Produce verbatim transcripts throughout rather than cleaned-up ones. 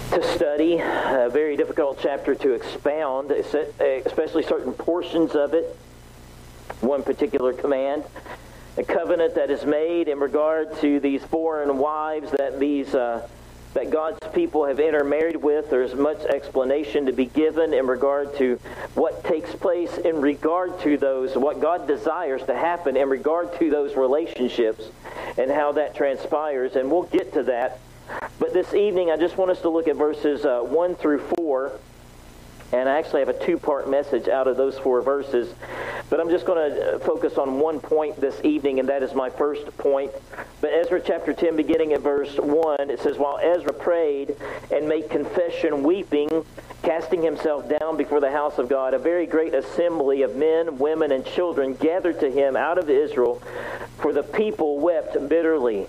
to study, a very difficult chapter to expound, especially certain portions of it. One particular command, a covenant that is made in regard to these foreign wives that these uh, that God's people have intermarried with. There's much explanation to be given in regard to what takes place in regard to those, what God desires to happen in regard to those relationships and how that transpires. And we'll get to that. But this evening, I just want us to look at verses uh, one through four. And I actually have a two-part message out of those four verses. But I'm just going to focus on one point this evening, and that is my first point. But Ezra chapter ten, beginning at verse one, it says, "While Ezra prayed and made confession, weeping, casting himself down before the house of God, a very great assembly of men, women, and children gathered to him out of Israel, for the people wept bitterly.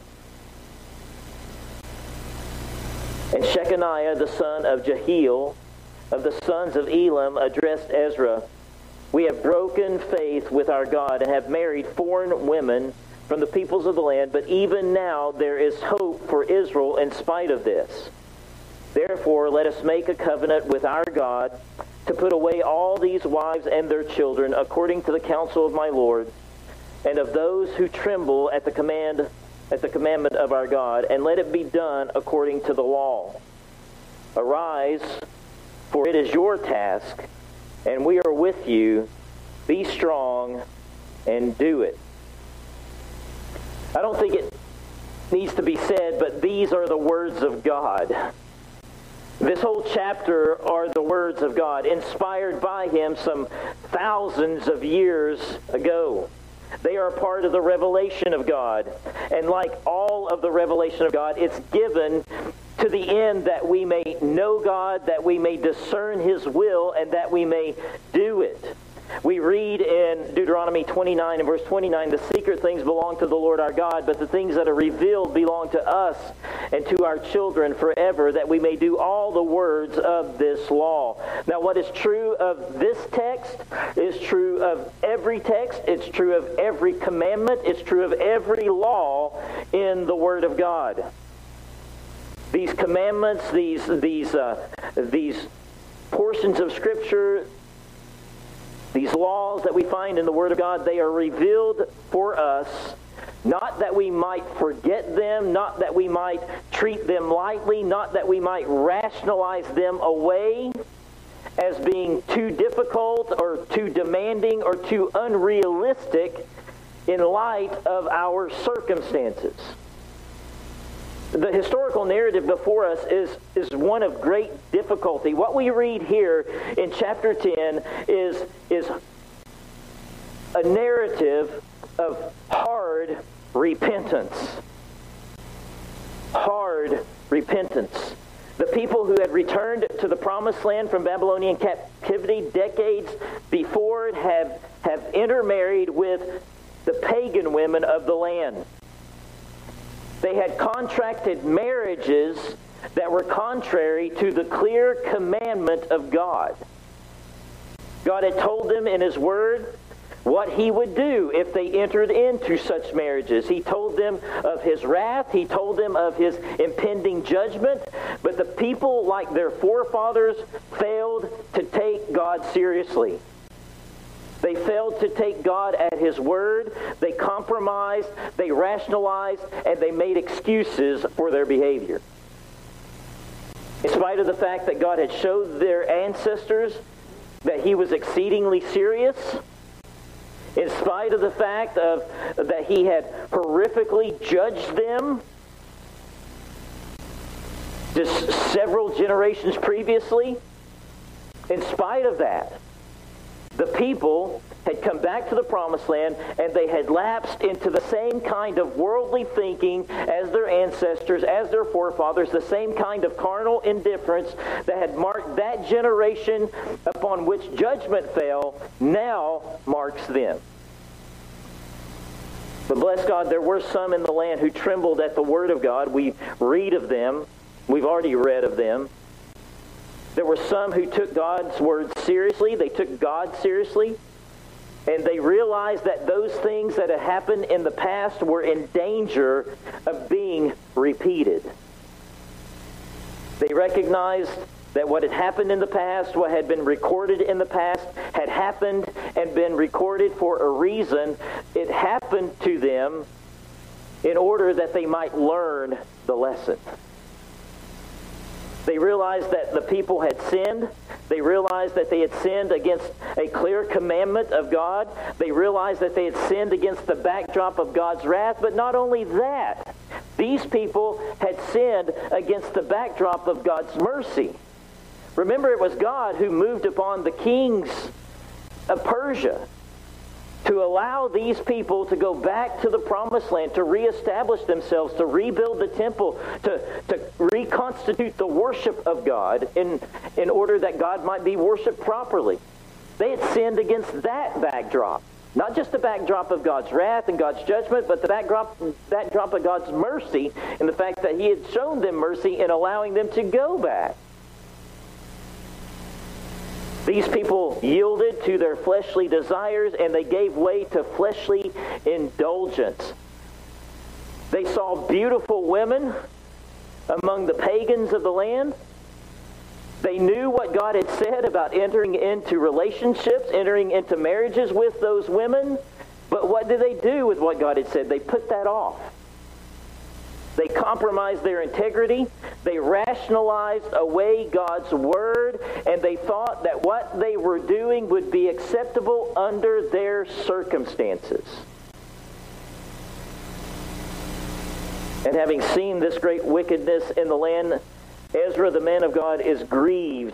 And Shechaniah, the son of Jehiel, of the sons of Elam, addressed Ezra, 'We have broken faith with our God and have married foreign women from the peoples of the land, but even now there is hope for Israel in spite of this. Therefore, let us make a covenant with our God to put away all these wives and their children according to the counsel of my Lord and of those who tremble at the command at the commandment of our God, and let it be done according to the law. Arise, for it is your task, and we are with you. Be strong and do it.'" I don't think it needs to be said, but these are the words of God. This whole chapter are the words of God, inspired by Him some thousands of years ago. They are part of the revelation of God. And like all of the revelation of God, it's given to the end that we may know God, that we may discern His will, and that we may do it. We read in Deuteronomy twenty-nine and verse twenty-nine, "The secret things belong to the Lord our God, but the things that are revealed belong to us and to our children forever, that we may do all the words of this law." Now, what is true of this text is true of every text. It's true of every commandment. It's true of every law in the Word of God. These commandments, these these uh, these portions of Scripture, these laws that we find in the Word of God, they are revealed for us, not that we might forget them, not that we might treat them lightly, not that we might rationalize them away as being too difficult or too demanding or too unrealistic in light of our circumstances. The historical narrative before us is, is one of great difficulty. What we read here in chapter ten is, is a narrative of hard repentance. Hard repentance. The people who had returned to the promised land from Babylonian captivity decades before have, have intermarried with the pagan women of the land. They had contracted marriages that were contrary to the clear commandment of God. God had told them in His Word what He would do if they entered into such marriages. He told them of His wrath. He told them of His impending judgment. But the people, like their forefathers, failed to take God seriously. They failed to take God at His word. They compromised, they rationalized, and they made excuses for their behavior. In spite of the fact that God had showed their ancestors that He was exceedingly serious, in spite of the fact of that He had horrifically judged them just several generations previously, in spite of that, the people had come back to the promised land, and they had lapsed into the same kind of worldly thinking as their ancestors, as their forefathers, the same kind of carnal indifference that had marked that generation upon which judgment fell, now marks them. But bless God, there were some in the land who trembled at the word of God. We read of them. We've already read of them. There were some who took God's word seriously. They took God seriously. And they realized that those things that had happened in the past were in danger of being repeated. They recognized that what had happened in the past, what had been recorded in the past, had happened and been recorded for a reason. It happened to them in order that they might learn the lesson. They realized that the people had sinned. They realized that they had sinned against a clear commandment of God. They realized that they had sinned against the backdrop of God's wrath. But not only that, these people had sinned against the backdrop of God's mercy. Remember, it was God who moved upon the kings of Persia to allow these people to go back to the promised land, to reestablish themselves, to rebuild the temple, to, to reconstitute the worship of God in, in order that God might be worshiped properly. They had sinned against that backdrop. Not just the backdrop of God's wrath and God's judgment, but the backdrop, backdrop of God's mercy and the fact that He had shown them mercy in allowing them to go back. These people yielded to their fleshly desires and they gave way to fleshly indulgence. They saw beautiful women among the pagans of the land. They knew what God had said about entering into relationships, entering into marriages with those women. But what did they do with what God had said? They put that off. They compromised their integrity. They rationalized away God's word, and they thought that what they were doing would be acceptable under their circumstances. And having seen this great wickedness in the land, Ezra, the man of God, is grieved.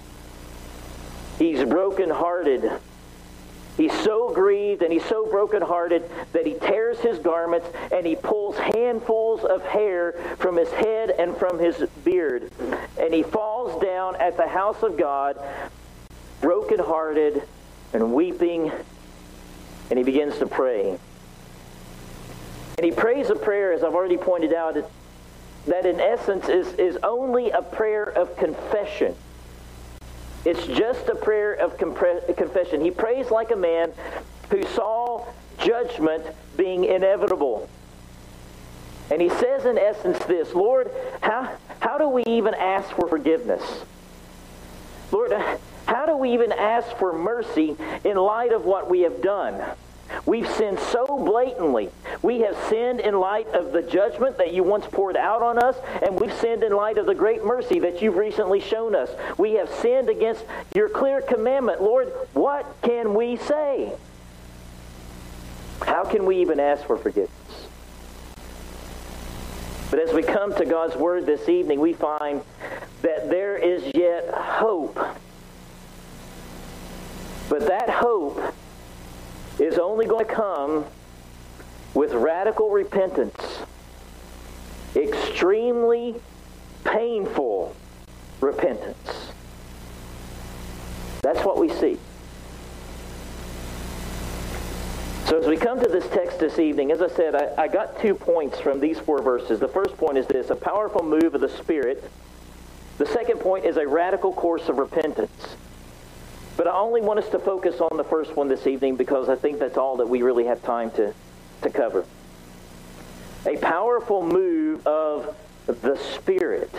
He's brokenhearted. He's so grieved and he's so brokenhearted that he tears his garments and he pulls handfuls of hair from his head and from his beard. And he falls down at the house of God, brokenhearted and weeping, and he begins to pray. And he prays a prayer, as I've already pointed out, that in essence is, is only a prayer of confession. It's just a prayer of compre- confession. He prays like a man who saw judgment being inevitable. And he says in essence this, Lord, how, how do we even ask for forgiveness? Lord, how do we even ask for mercy in light of what we have done? We've sinned so blatantly. We have sinned in light of the judgment that you once poured out on us, and we've sinned in light of the great mercy that you've recently shown us. We have sinned against your clear commandment. Lord, what can we say? How can we even ask for forgiveness? But as we come to God's Word this evening, we find that there is yet hope. But that hope is only going to come with radical repentance, extremely painful repentance. That's what we see. So as we come to this text this evening, as I said, I, I got two points from these four verses. The first point is this, a powerful move of the Spirit. The second point is a radical course of repentance. But I only want us to focus on the first one this evening because I think that's all that we really have time to, to cover. A powerful move of the Spirit.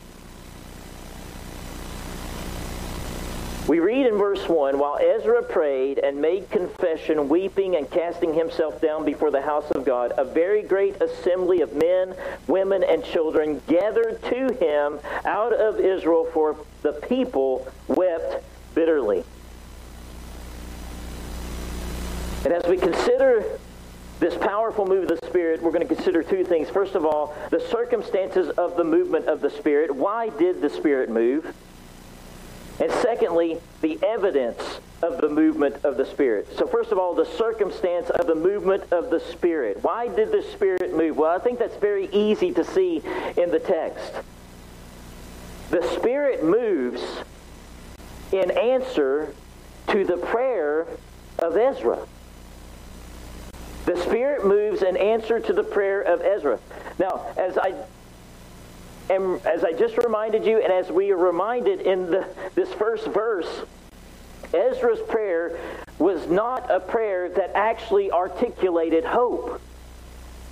We read in verse one, while Ezra prayed and made confession, weeping and casting himself down before the house of God, a very great assembly of men, women, and children gathered to him out of Israel, for the people wept bitterly. And as we consider this powerful move of the Spirit, we're going to consider two things. First of all, the circumstances of the movement of the Spirit. Why did the Spirit move? And secondly, the evidence of the movement of the Spirit. So first of all, the circumstance of the movement of the Spirit. Why did the Spirit move? Well, I think that's very easy to see in the text. The Spirit moves in answer to the prayer of Ezra. The Spirit moves in answer to the prayer of Ezra. Now, as I am, as I just reminded you, and as we are reminded in the, this first verse, Ezra's prayer was not a prayer that actually articulated hope.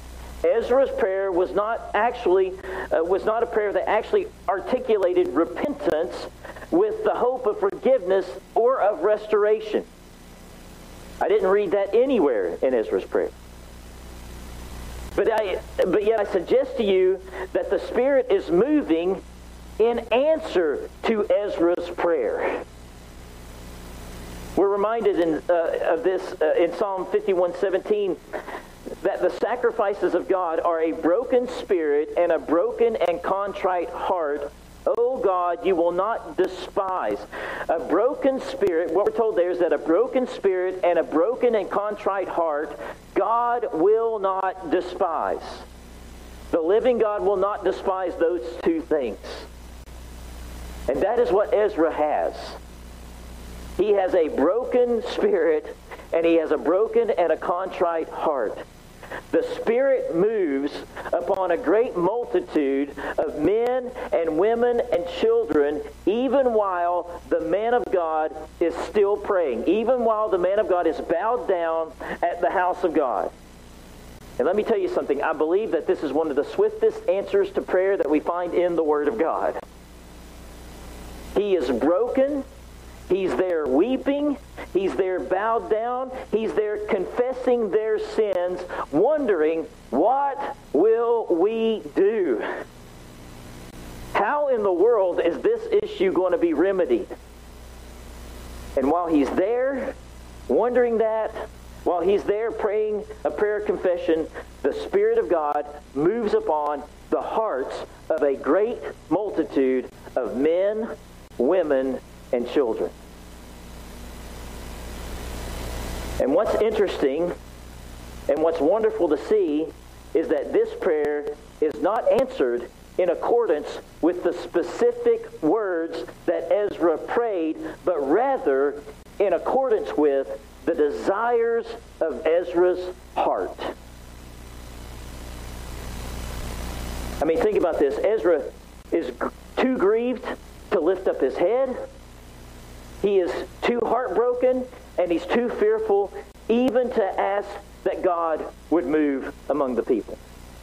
Ezra's prayer was not actually uh, was not a prayer that actually articulated repentance with the hope of forgiveness or of restoration. I didn't read that anywhere in Ezra's prayer. But I, but yet I suggest to you that the Spirit is moving in answer to Ezra's prayer. We're reminded in, uh, of this uh, in Psalm fifty-one seventeen, that the sacrifices of God are a broken spirit and a broken and contrite heart. O God, you will not despise. A broken spirit, what we're told there is that a broken spirit and a broken and contrite heart, God will not despise. The living God will not despise those two things. And that is what Ezra has. He has a broken spirit, and he has a broken and a contrite heart. The Spirit moves upon a great multitude of men and women and children, even while the man of God is still praying, even while the man of God is bowed down at the house of God. And let me tell you something. I believe that this is one of the swiftest answers to prayer that we find in the Word of God. He is broken. He's there weeping. He's there bowed down. He's there confessing their sins, wondering, what will we do? How in the world is this issue going to be remedied? And while he's there, wondering that, while he's there praying a prayer of confession, the Spirit of God moves upon the hearts of a great multitude of men, women, and children. And what's interesting and what's wonderful to see is that this prayer is not answered in accordance with the specific words that Ezra prayed, but rather in accordance with the desires of Ezra's heart. I mean, think about this. Ezra is too grieved to lift up his head. He is too heartbroken, and he's too fearful even to ask that God would move among the people.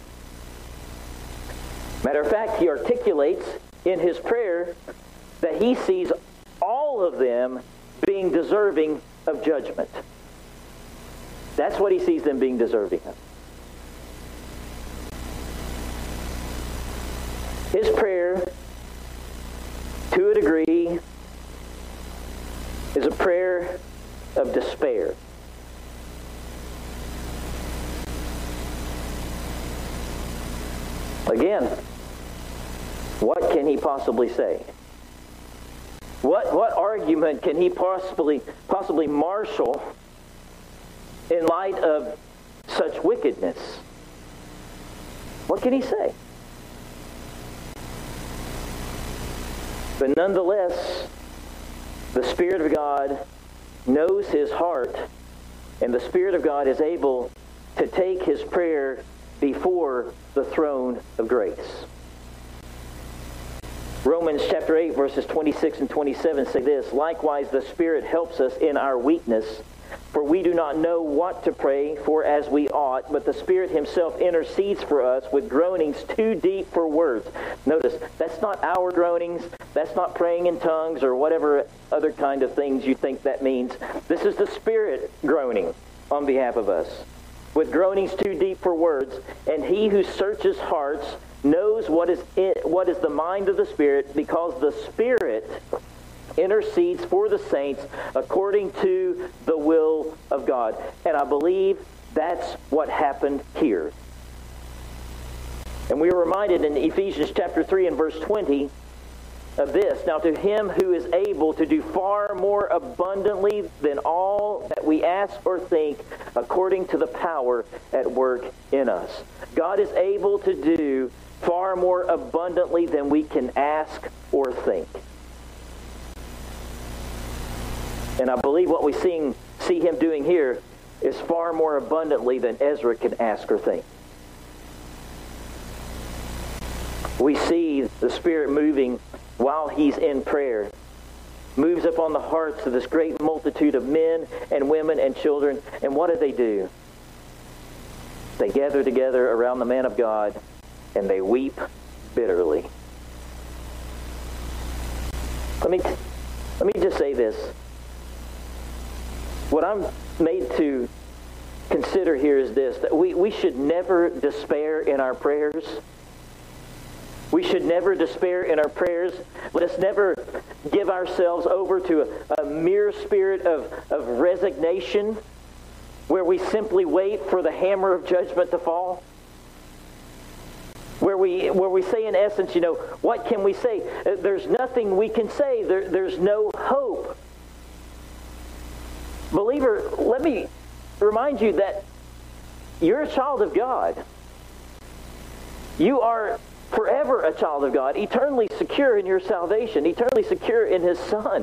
Matter of fact, he articulates in his prayer that he sees all of them being deserving of judgment. That's what he sees them being deserving of. His prayer, to a degree, is a prayer of despair. Again, what can he possibly say? What what argument can he possibly possibly marshal in light of such wickedness? What can he say? But nonetheless, the Spirit of God knows his heart, and the Spirit of God is able to take his prayer before the throne of grace. Romans chapter eight, verses twenty-six and twenty-seven say this, "Likewise the Spirit helps us in our weakness, for we do not know what to pray for as we ought, but the Spirit himself intercedes for us with groanings too deep for words." Notice, that's not our groanings. That's not praying in tongues or whatever other kind of things you think that means. This is the Spirit groaning on behalf of us, with groanings too deep for words. And he who searches hearts knows what is in, what is the mind of the Spirit, because the Spirit intercedes for the saints according to the will of God. And I believe that's what happened here. And we are reminded in Ephesians chapter three and verse twenty of this. "Now to him who is able to do far more abundantly than all that we ask or think, according to the power at work in us." God is able to do far more abundantly than we can ask or think. And I believe what we see, see him doing here is far more abundantly than Ezra can ask or think. We see the Spirit moving while he's in prayer, moves upon the hearts of this great multitude of men and women and children. And what do they do? They gather together around the man of God, and they weep bitterly. Let me, let me just say this. What I'm made to consider here is this, that we, we should never despair in our prayers. We should never despair in our prayers. Let us never give ourselves over to a, a mere spirit of, of resignation where we simply wait for the hammer of judgment to fall. Where we where we say in essence, you know, what can we say? There's nothing we can say. There, there's no hope. Believer, let me remind you that you're a child of God. You are forever a child of God, eternally secure in your salvation, eternally secure in His Son.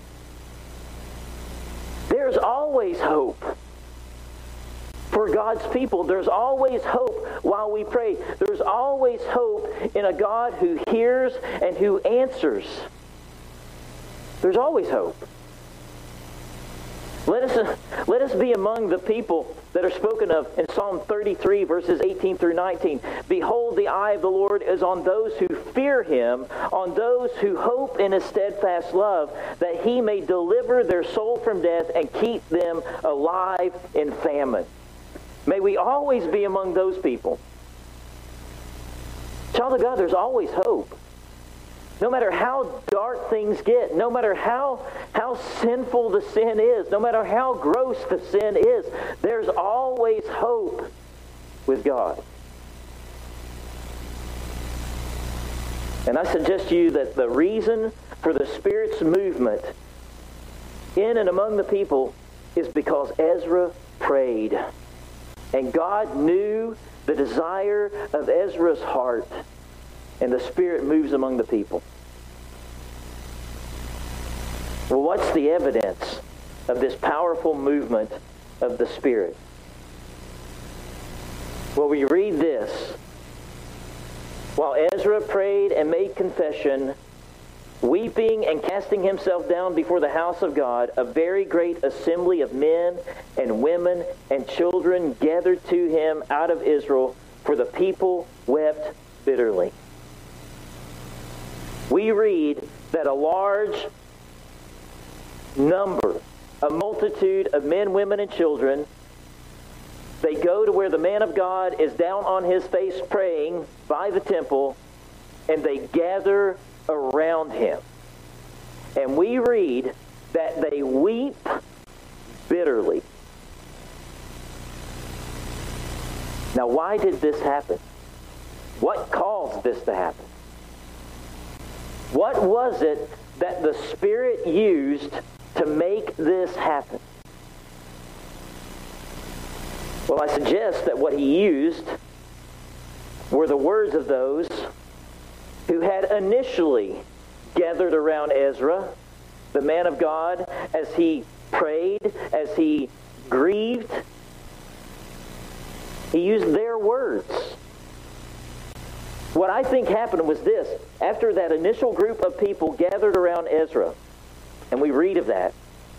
There's always hope for God's people. There's always hope while we pray. There's always hope in a God who hears and who answers. There's always hope. Let us, let us be among the people that are spoken of in Psalm thirty-three, verses eighteen through nineteen. Behold, the eye of the Lord is on those who fear Him, on those who hope in His steadfast love, that He may deliver their soul from death and keep them alive in famine. May we always be among those people. Child of God, there's always hope. No matter how dark things get, no matter how, how sinful the sin is, no matter how gross the sin is, there's always hope with God. And I suggest to you that the reason for the Spirit's movement in and among the people is because Ezra prayed. And God knew the desire of Ezra's heart. And the Spirit moves among the people. Well, what's the evidence of this powerful movement of the Spirit? Well, we read this. While Ezra prayed and made confession, weeping and casting himself down before the house of God, a very great assembly of men and women and children gathered to him out of Israel, for the people wept bitterly. We read that a large number, a multitude of men, women, and children, they go to where the man of God is down on his face praying by the temple, and they gather around him. And we read that they weep bitterly. Now, why did this happen? What caused this to happen? What was it that the Spirit used to make this happen? Well, I suggest that what He used were the words of those who had initially gathered around Ezra, the man of God, as he prayed, as he grieved. He used their words. What I think happened was this. After that initial group of people gathered around Ezra, and we read of that,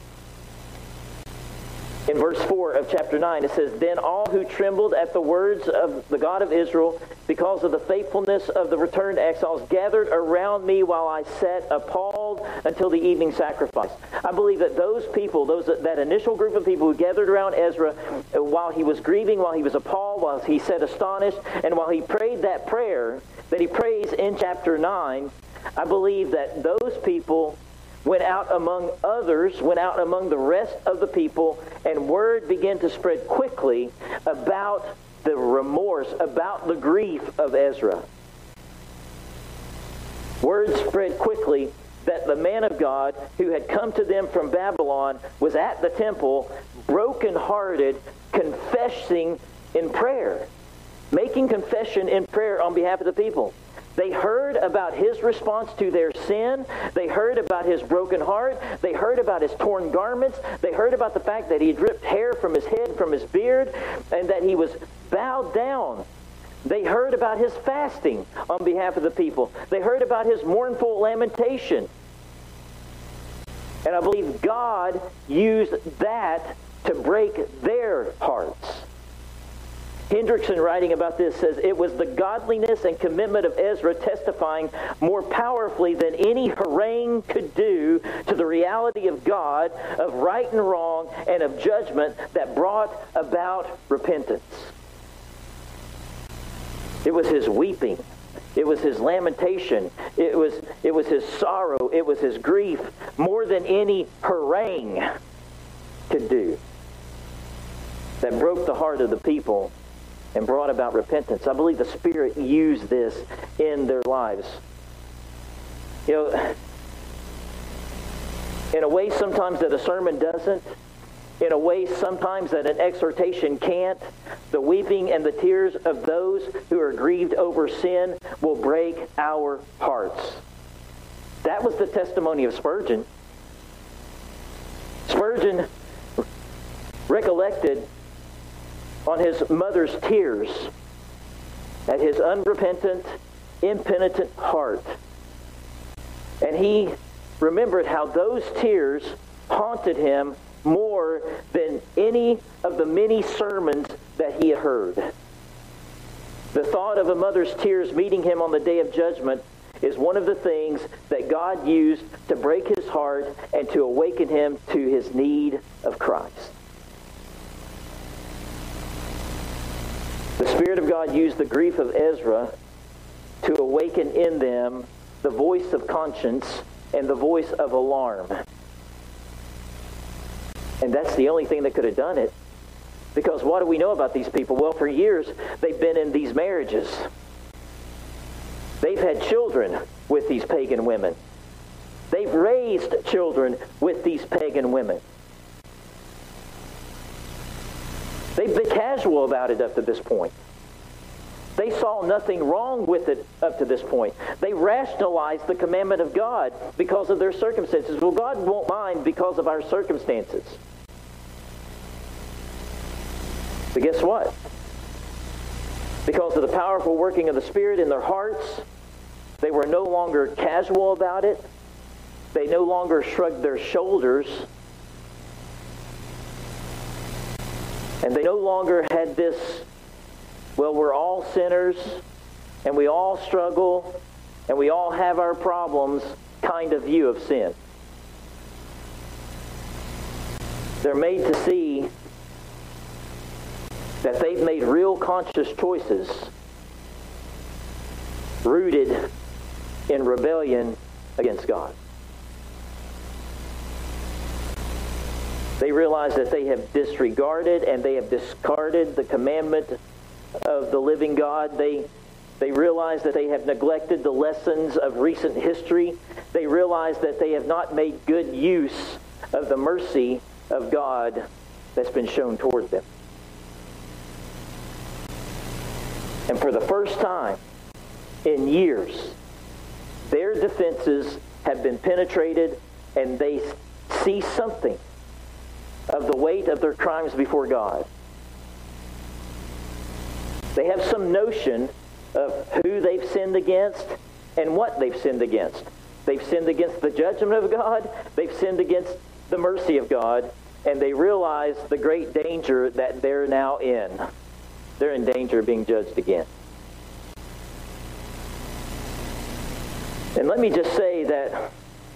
in verse four of chapter nine, it says, Then all who trembled at the words of the God of Israel, because of the faithfulness of the returned exiles, gathered around me while I sat appalled until the evening sacrifice. I believe that those people, those that initial group of people who gathered around Ezra, while he was grieving, while he was appalled, while he sat astonished, and while he prayed that prayer that he prays in chapter nine, I believe that those people went out among others, went out among the rest of the people, and word began to spread quickly about the remorse, about the grief of Ezra. Word spread quickly that the man of God who had come to them from Babylon was at the temple, brokenhearted, confessing in prayer, making confession in prayer on behalf of the people. They heard about his response to their sin. They heard about his broken heart. They heard about his torn garments. They heard about the fact that he dripped hair from his head, from his beard, and that he was bowed down. They heard about his fasting on behalf of the people. They heard about his mournful lamentation. And I believe God used that to break their hearts. Hendrickson, writing about this, says, "It was the godliness and commitment of Ezra testifying more powerfully than any harangue could do to the reality of God, of right and wrong, and of judgment that brought about repentance." It was his weeping. It was his lamentation. It was, it was his sorrow. It was his grief, more than any harangue could do, that broke the heart of the people and brought about repentance. I believe the Spirit used this in their lives. You know, in a way sometimes that a sermon doesn't, in a way sometimes that an exhortation can't, the weeping and the tears of those who are grieved over sin will break our hearts. That was the testimony of Spurgeon. Spurgeon recollected on his mother's tears at his unrepentant, impenitent heart. And he remembered how those tears haunted him more than any of the many sermons that he had heard. The thought of a mother's tears meeting him on the day of judgment is one of the things that God used to break his heart and to awaken him to his need of Christ. The Spirit of God used the grief of Ezra to awaken in them the voice of conscience and the voice of alarm. And that's the only thing that could have done it. Because what do we know about these people? Well, for years, they've been in these marriages. They've had children with these pagan women. They've raised children with these pagan women. They've been casual about it up to this point. They saw nothing wrong with it up to this point. They rationalized the commandment of God because of their circumstances. Well, God won't mind because of our circumstances. But guess what? Because of the powerful working of the Spirit in their hearts, they were no longer casual about it. They no longer shrugged their shoulders. And they no longer had this, well, we're all sinners, and we all struggle, and we all have our problems kind of view of sin. They're made to see that they've made real conscious choices rooted in rebellion against God. They realize that they have disregarded and they have discarded the commandment of the living God. They, they realize that they have neglected the lessons of recent history. They realize that they have not made good use of the mercy of God that's been shown toward them. And for the first time in years, their defenses have been penetrated and they see something of the weight of their crimes before God. They have some notion of who they've sinned against and what they've sinned against. They've sinned against the judgment of God. They've sinned against the mercy of God. And they realize the great danger that they're now in. They're in danger of being judged again. And let me just say that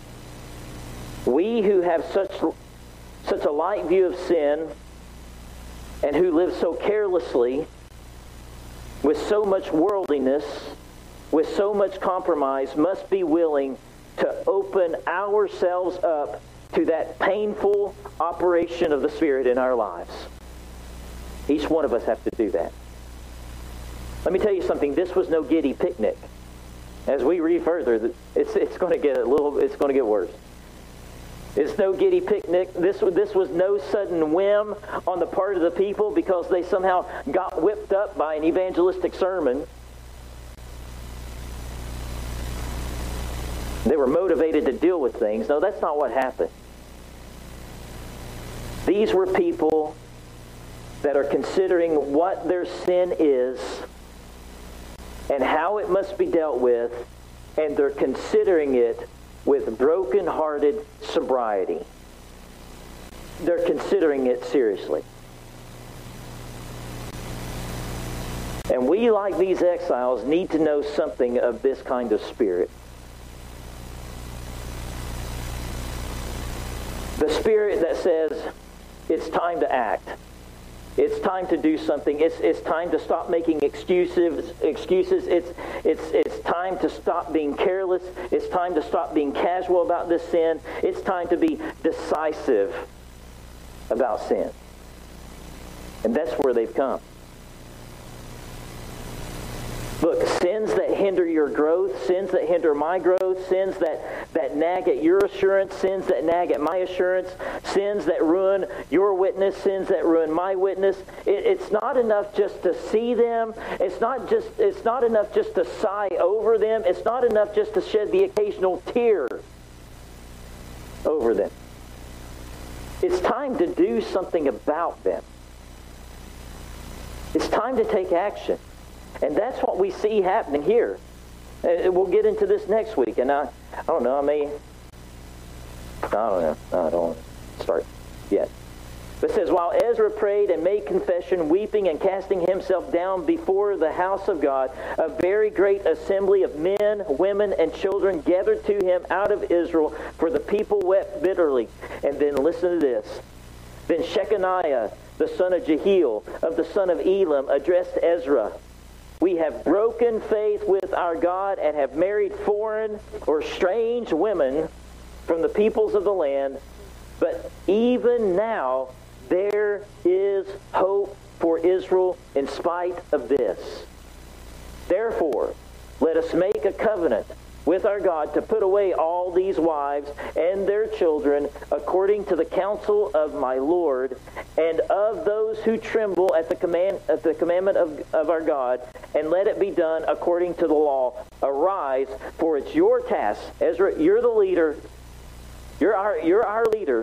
we who have such such a light view of sin and who live so carelessly with so much worldliness, with so much compromise, must be willing to open ourselves up to that painful operation of the Spirit in our lives. Each one of us have to do that. Let me tell you something. This was no giddy picnic. As we read further, it's it's going to get a little. It's going to get worse. It's no giddy picnic. This this was no sudden whim on the part of the people because they somehow got whipped up by an evangelistic sermon. They were motivated to deal with things. No, that's not what happened. These were people that are considering what their sin is and how it must be dealt with, and they're considering it with broken-hearted sobriety. They're considering it seriously. And we, like these exiles, need to know something of this kind of spirit. The spirit that says it's time to act. It's time to do something. It's it's time to stop making excuses. Excuses. It's it's it's time to stop being careless. It's time to stop being casual about this sin. It's time to be decisive about sin. And that's where they've come. Look, sins that hinder your growth, sins that hinder my growth, sins that, that nag at your assurance, sins that nag at my assurance, sins that ruin your witness, sins that ruin my witness. It, it's not enough just to see them. It's not just. It's not enough just to sigh over them. It's not enough just to shed the occasional tear over them. It's time to do something about them. It's time to take action. And that's what we see happening here. Uh, we'll get into this next week. And I, I don't know, I may, I don't know, I don't start yet. But it says, while Ezra prayed and made confession, weeping and casting himself down before the house of God, a very great assembly of men, women, and children gathered to him out of Israel, for the people wept bitterly. And then listen to this. Then Shechaniah, the son of Jehiel, of the son of Elam, addressed Ezra. We have broken faith with our God and have married foreign or strange women from the peoples of the land. But even now there is hope for Israel in spite of this. Therefore, let us make a covenant with our God to put away all these wives and their children according to the counsel of my Lord and of those who tremble at the command at the commandment of, of our God, and let it be done according to the law. Arise, for it's your task. Ezra, you're the leader. You're our you're our leader.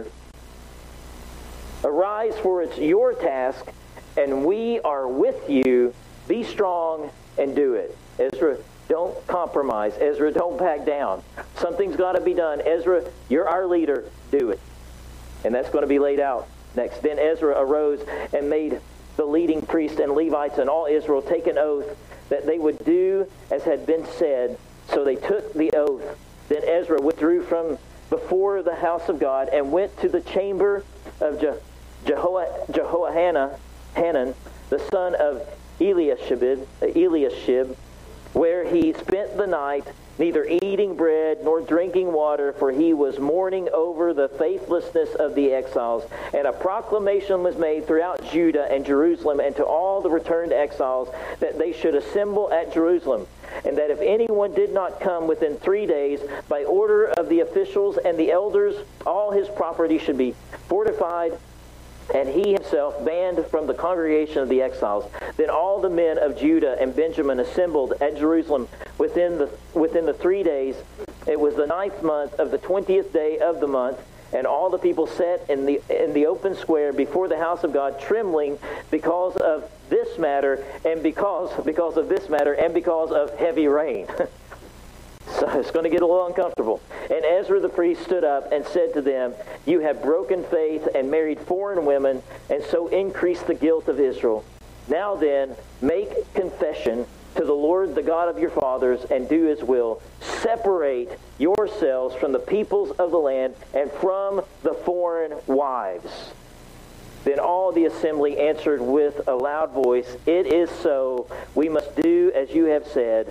Arise, for it's your task, and we are with you. Be strong and do it. Ezra, don't compromise. Ezra, don't back down. Something's got to be done. Ezra, you're our leader. Do it. And that's going to be laid out next. Then Ezra arose and made the leading priests and Levites and all Israel take an oath that they would do as had been said. So they took the oath. Then Ezra withdrew from before the house of God and went to the chamber of Je- Jeho- Jehohanan, Hanan, the son of Eliashib, Eliashib, where he spent the night, neither eating bread nor drinking water, for he was mourning over the faithlessness of the exiles. And a proclamation was made throughout Judah and Jerusalem and to all the returned exiles that they should assemble at Jerusalem, and that if anyone did not come within three days, by order of the officials and the elders, all his property should be fortified, and he himself banned from the congregation of the exiles. Then all the men of Judah and Benjamin assembled at Jerusalem within the within the three days. It was the ninth month of the twentieth day of the month, and all the people sat in the in the open square before the house of God, trembling because of this matter, and because because of this matter, and because of heavy rain. So it's going to get a little uncomfortable. And Ezra the priest stood up and said to them, you have broken faith and married foreign women, and so increased the guilt of Israel. Now then, make confession to the Lord, the God of your fathers, and do his will. Separate yourselves from the peoples of the land and from the foreign wives. Then all the assembly answered with a loud voice, it is so. We must do as you have said.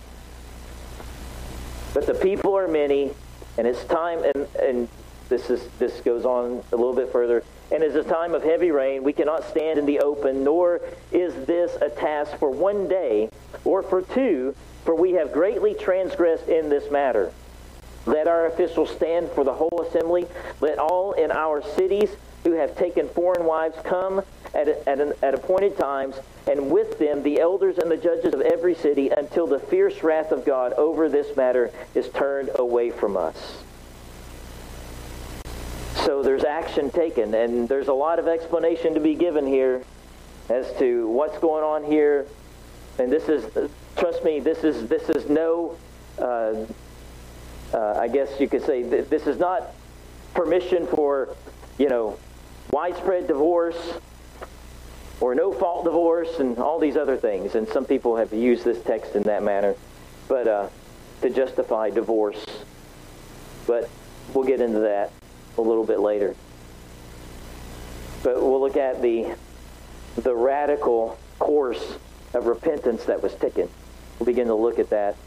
But the people are many, and it's time, and, and this is this goes on a little bit further, and it's a time of heavy rain. We cannot stand in the open, nor is this a task for one day or for two, for we have greatly transgressed in this matter. Let our officials stand for the whole assembly. Let all in our cities who have taken foreign wives come at, at, an, at appointed times, and with them the elders and the judges of every city, until the fierce wrath of God over this matter is turned away from us. So there's action taken, and there's a lot of explanation to be given here as to what's going on here. And this is, trust me, this is this is no, uh, uh, I guess you could say, th- this is not permission for, you know, widespread divorce. or no-fault divorce, and all these other things. And some people have used this text in that manner, but uh, to justify divorce. But we'll get into that a little bit later. But we'll look at the the radical course of repentance that was taken. We'll begin to look at that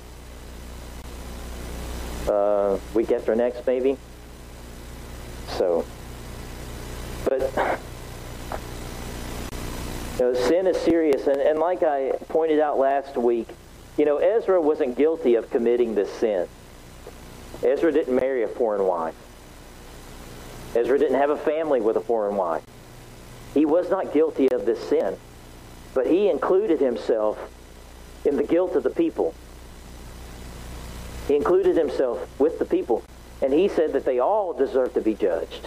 uh, week after next, maybe. So, but you know, sin is serious, and, and like I pointed out last week, you know, Ezra wasn't guilty of committing this sin. Ezra didn't marry a foreign wife. Ezra didn't have a family with a foreign wife. He was not guilty of this sin, but he included himself in the guilt of the people. He included himself with the people, and he said that they all deserve to be judged.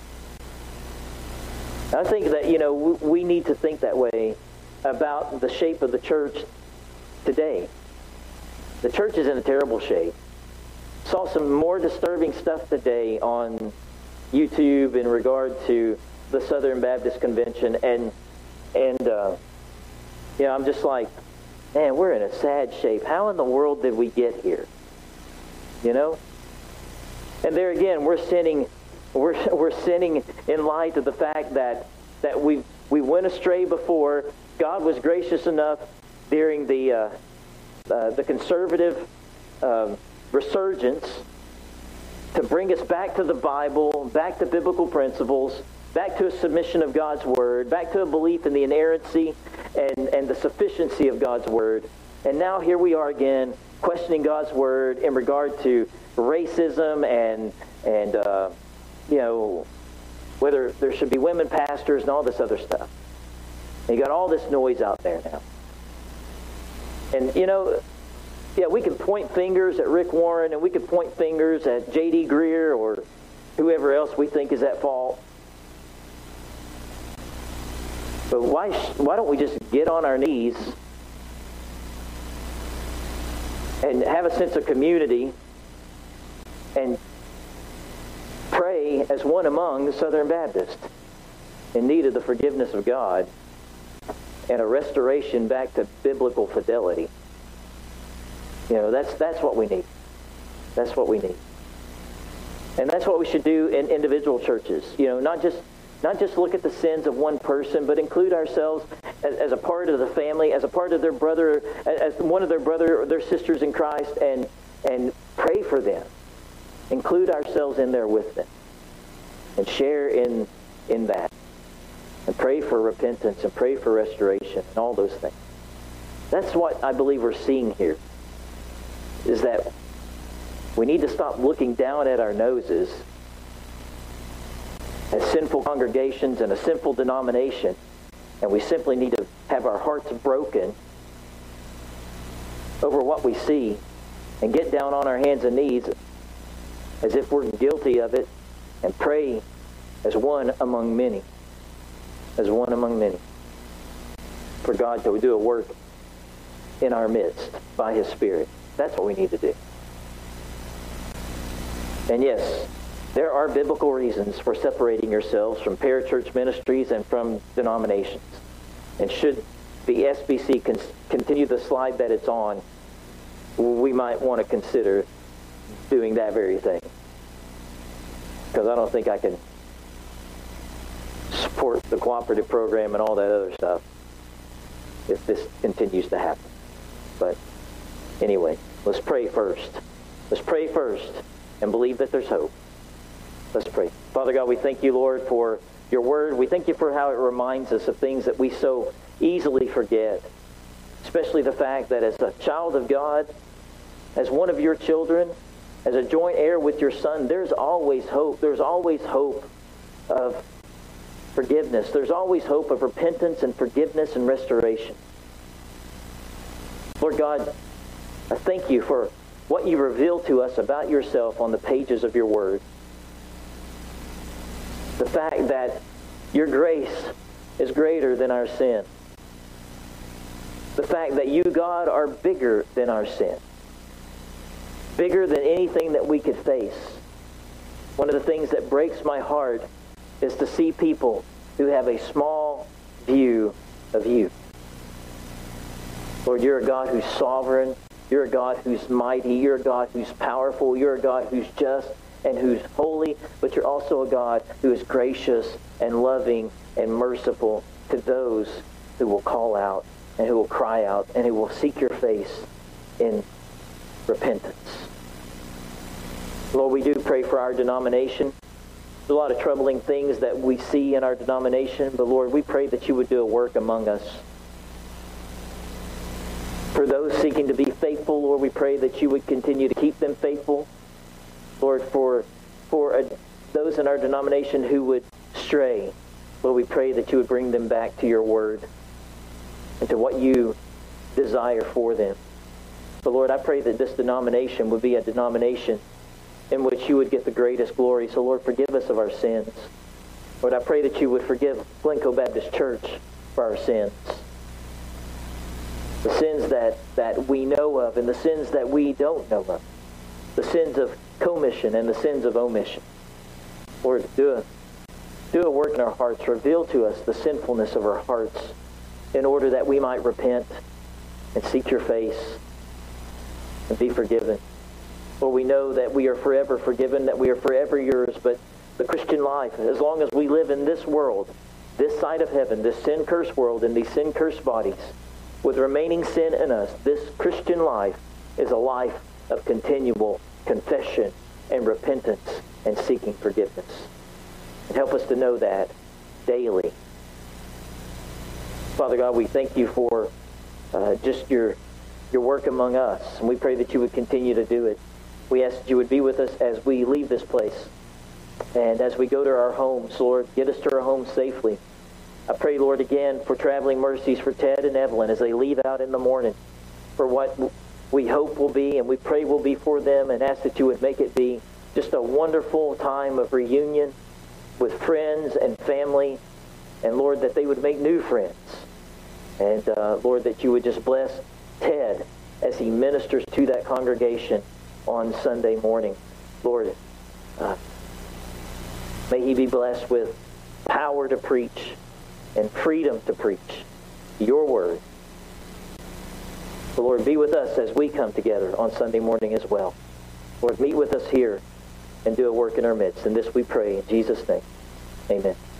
I think that, you know, we need to think that way about the shape of the church today. The church is in a terrible shape. Saw some more disturbing stuff today on YouTube in regard to the Southern Baptist Convention, and and uh, you know, I'm just like, man, we're in a sad shape. How in the world did we get here? You know? And there again, we're sinning. We're we're sinning in light of the fact that that we we went astray before. God was gracious enough during the uh, uh, the conservative um, resurgence to bring us back to the Bible, back to biblical principles, back to a submission of God's Word, back to a belief in the inerrancy and, and the sufficiency of God's Word. And now here we are again, questioning God's Word in regard to racism and, and uh, you know, whether there should be women pastors and all this other stuff. And you got all this noise out there now. And, you know, yeah, we can point fingers at Rick Warren, and we can point fingers at J D Greer or whoever else we think is at fault. But why why don't we just get on our knees and have a sense of community and pray as one among the Southern Baptists in need of the forgiveness of God and a restoration back to biblical fidelity? You know, that's that's what we need. That's what we need. And that's what we should do in individual churches. You know, not just not just look at the sins of one person, but include ourselves as, as a part of the family, as a part of their brother, as one of their brother or their sisters in Christ, and and pray for them. Include ourselves in there with them. And share in in that. And pray for repentance and pray for restoration and all those things. That's what I believe we're seeing here. Is that we need to stop looking down at our noses as sinful congregations and a sinful denomination, and we simply need to have our hearts broken over what we see and get down on our hands and knees as if we're guilty of it and pray as one among many, as one among many, for God to do a work in our midst by His Spirit. That's what we need to do. And yes, there are biblical reasons for separating yourselves from parachurch ministries and from denominations. And should the S B C con- continue the slide that it's on, we might want to consider doing that very thing. Because I don't think I can support the cooperative program and all that other stuff if this continues to happen. But anyway, let's pray first. Let's pray first and believe that there's hope. Let's pray. Father God, we thank you, Lord, for your word. We thank you for how it reminds us of things that we so easily forget, especially the fact that as a child of God, as one of your children, as a joint heir with your Son, there's always hope. There's always hope of forgiveness. There's always hope of repentance and forgiveness and restoration. Lord God, I thank you for what you reveal to us about yourself on the pages of your word. The fact that your grace is greater than our sin. The fact that you, God, are bigger than our sin. Bigger than anything that we could face. One of the things that breaks my heart is to see people who have a small view of you. Lord, you're a God who's sovereign. You're a God who's mighty. You're a God who's powerful. You're a God who's just and who's holy. But you're also a God who is gracious and loving and merciful to those who will call out and who will cry out and who will seek your face in repentance. Lord, we do pray for our denomination. There's a lot of troubling things that we see in our denomination, but Lord, we pray that you would do a work among us. For those seeking to be faithful, Lord, we pray that you would continue to keep them faithful. Lord, for, for a, those in our denomination who would stray, Lord, we pray that you would bring them back to your word and to what you desire for them. But Lord, I pray that this denomination would be a denomination in which you would get the greatest glory. So Lord, forgive us of our sins. Lord, I pray that you would forgive Glencoe Baptist Church for our sins. The sins that, that we know of and the sins that we don't know of. The sins of commission and the sins of omission. Lord, do a, do a work in our hearts. Reveal to us the sinfulness of our hearts in order that we might repent and seek your face and be forgiven. Lord, we know that we are forever forgiven, that we are forever yours, but the Christian life, as long as we live in this world, this side of heaven, this sin-cursed world, in these sin-cursed bodies, with remaining sin in us, this Christian life is a life of continual confession and repentance and seeking forgiveness. And help us to know that daily. Father God, we thank you for uh, just your, your work among us, and we pray that you would continue to do it. We ask that you would be with us as we leave this place. And as we go to our homes, Lord, get us to our homes safely. I pray, Lord, again for traveling mercies for Ted and Evelyn as they leave out in the morning, for what we hope will be and we pray will be for them, and ask that you would make it be just a wonderful time of reunion with friends and family. And, Lord, that they would make new friends. And, uh, Lord, that you would just bless Ted as he ministers to that congregation on Sunday morning. Lord, uh, may he be blessed with power to preach and freedom to preach your word. So, Lord, be with us as we come together on Sunday morning as well. Lord, meet with us here and do a work in our midst. And this we pray in Jesus' name. Amen.